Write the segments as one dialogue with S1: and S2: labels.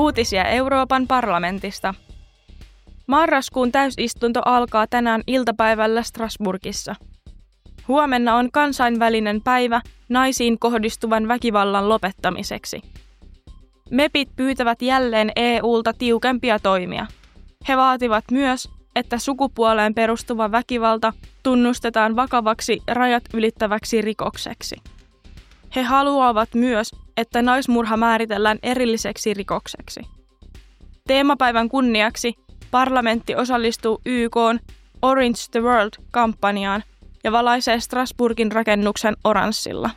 S1: Uutisia Euroopan parlamentista. Marraskuun täysistunto alkaa tänään iltapäivällä Strasbourgissa. Huomenna on kansainvälinen päivä naisiin kohdistuvan väkivallan lopettamiseksi. MEPit pyytävät jälleen EUlta tiukempia toimia. He vaativat myös, että sukupuoleen perustuva väkivalta tunnustetaan vakavaksi rajat ylittäväksi rikokseksi. He haluavat myös, että naismurha määritellään erilliseksi rikokseksi. Teemapäivän kunniaksi parlamentti osallistuu YK:n Orange the World-kampanjaan ja valaisee Strasbourgin rakennuksen oranssilla.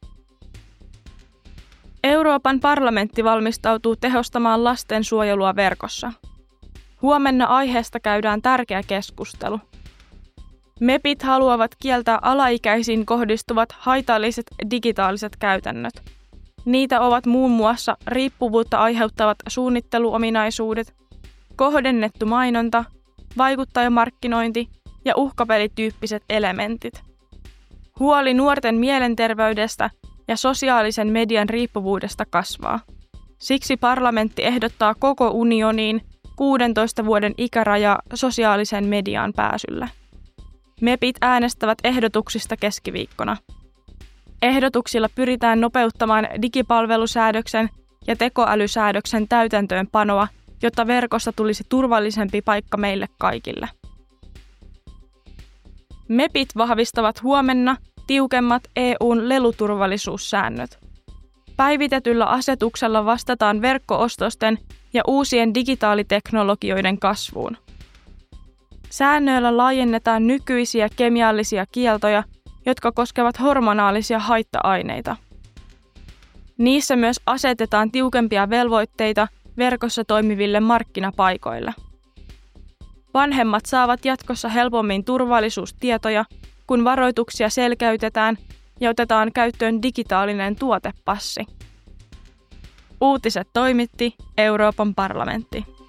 S1: Euroopan parlamentti valmistautuu tehostamaan lastensuojelua verkossa. Huomenna aiheesta käydään tärkeä keskustelu. MEPit haluavat kieltää alaikäisiin kohdistuvat haitalliset digitaaliset käytännöt. Niitä ovat muun muassa riippuvuutta aiheuttavat suunnitteluominaisuudet, kohdennettu mainonta, vaikuttajamarkkinointi ja uhkapelityyppiset elementit. Huoli nuorten mielenterveydestä ja sosiaalisen median riippuvuudesta kasvaa. Siksi parlamentti ehdottaa koko unioniin 16 vuoden ikäraja sosiaalisen mediaan pääsylle. MEPit äänestävät ehdotuksista keskiviikkona. Ehdotuksilla pyritään nopeuttamaan digipalvelusäädöksen ja tekoälysäädöksen täytäntöönpanoa, jotta verkossa tulisi turvallisempi paikka meille kaikille. MEPit vahvistavat huomenna tiukemmat EUn leluturvallisuussäännöt. Päivitetyllä asetuksella vastataan verkko-ostosten ja uusien digitaaliteknologioiden kasvuun. Säännöillä laajennetaan nykyisiä kemiallisia kieltoja, jotka koskevat hormonaalisia haitta-aineita. Niissä myös asetetaan tiukempia velvoitteita verkossa toimiville markkinapaikoille. Vanhemmat saavat jatkossa helpommin turvallisuustietoja, kun varoituksia selkeytetään ja otetaan käyttöön digitaalinen tuotepassi. Uutiset toimitti Euroopan parlamentti.